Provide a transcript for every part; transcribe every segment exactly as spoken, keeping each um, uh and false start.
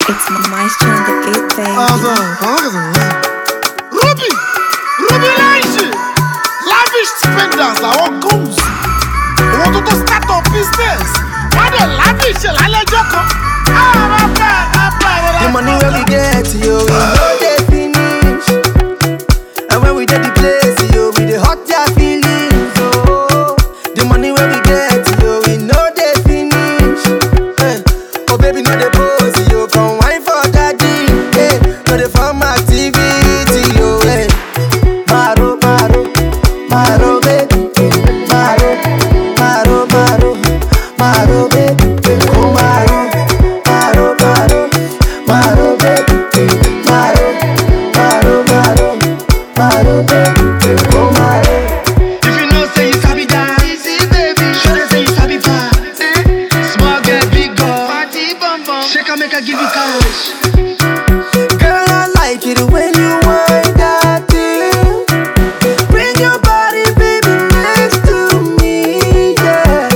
It's my maestro on the beat, baby. Ruby! Ruby Lange! Lavish spenders, I want goons. I want to start a business. Why they lavish? I let you go. Ah, my bad, my bad. The money where we get, yo, we know they finish. And when we get the place, yo, we the hot their feelings, oh. The money where we get, yo, we know they finish. Hey. Oh baby, no they pose, yo, from wine for daddy. Hey, no they form activity, yo, hey. Maro, maro, maro, baby. Maro, maro, maro, maro, baby. Oh maro, maro, maro, maro, baby. Maro, maro, maro, maro, baby. Oh maro. If you know say you sabi dance, easy baby, show them say you sabi pass. Small girl, big girl, party bum bum, shake and make her give you cash. Girl, I like it when you wind that thing. Bring your body, baby, next to me, yeah.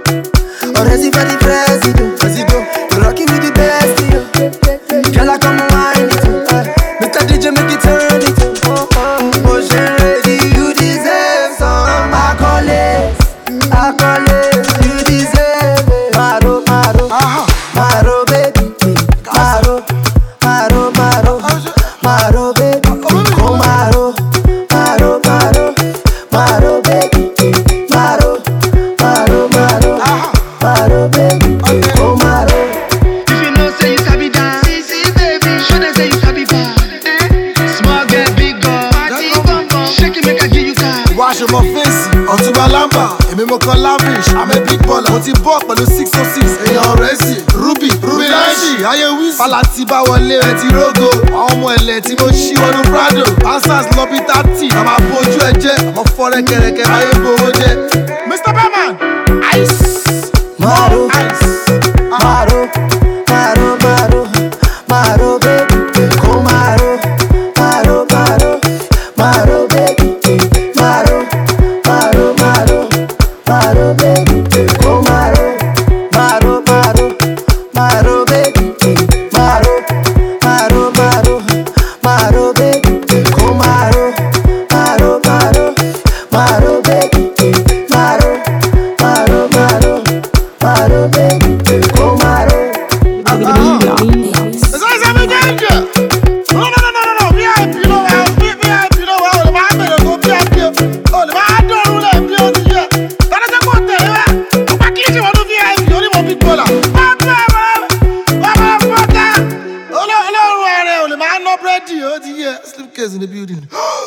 Oh, ready for the president, president. You rockin' with the best, yo. Girl, I come wind it, uh. Mister D J, make it turn it. Oh, oh, motion ready, you deserve some accolades, accolades. You deserve it. Maro, maro, maro, baby, maro, maro, maro, maro, baby. Oh, maro, maro, maro, maro, baby, maro, maro, maro, maro, baby. Oh, maro. If you know say you sabi dance, easy baby, show them say you sabi pass. Small girl, big girl, party bum bum, shake it make her give you cash. Wash my face, Ọ̀túnba Lamba, èmi mo kọ lavish, I'm a big baller. Mo ti bọ́ pẹ̀lú six oh six, èèyàn rẹ̀ sì, Ruby, Ruby Lange, ayé wíìsì. Fàlà ti bá wọlé ẹ ti rógo, àwọn ọmọ ẹ̀lẹ́ tí mo ṣí wọnú Prado. Answers lọ bí thirty, àmà bójú ẹ jẹ́, àmọ́ fọ́rẹ́ kẹrẹkẹ ayé gbowó jẹ́. mister Berman, ice, Maro, ice. maro, maro, maro, maro, baby. Oh, maro, maro, maro, maro, baby. Maro, maro, maro, maro, baby. Oh, maro, maro, maro, maro, baby. Maro, maro, maro, maro, baby. Oh, maro, maro, maro, maro, baby. Maro, maro, maro, maro, baby. Oh, maro. It's always a big danger. No, no, no, no, no, no. V I P, no, V I P, no. Oh, the man made a go V I P. Oh, the man don't rule a P O D. That is a good thing, eh? I'm not clicking on the V I P. Only one big baller. Papa, papa, papa. Oh, no, no, no, no. The man no bread. Oh, the slipcase in the building.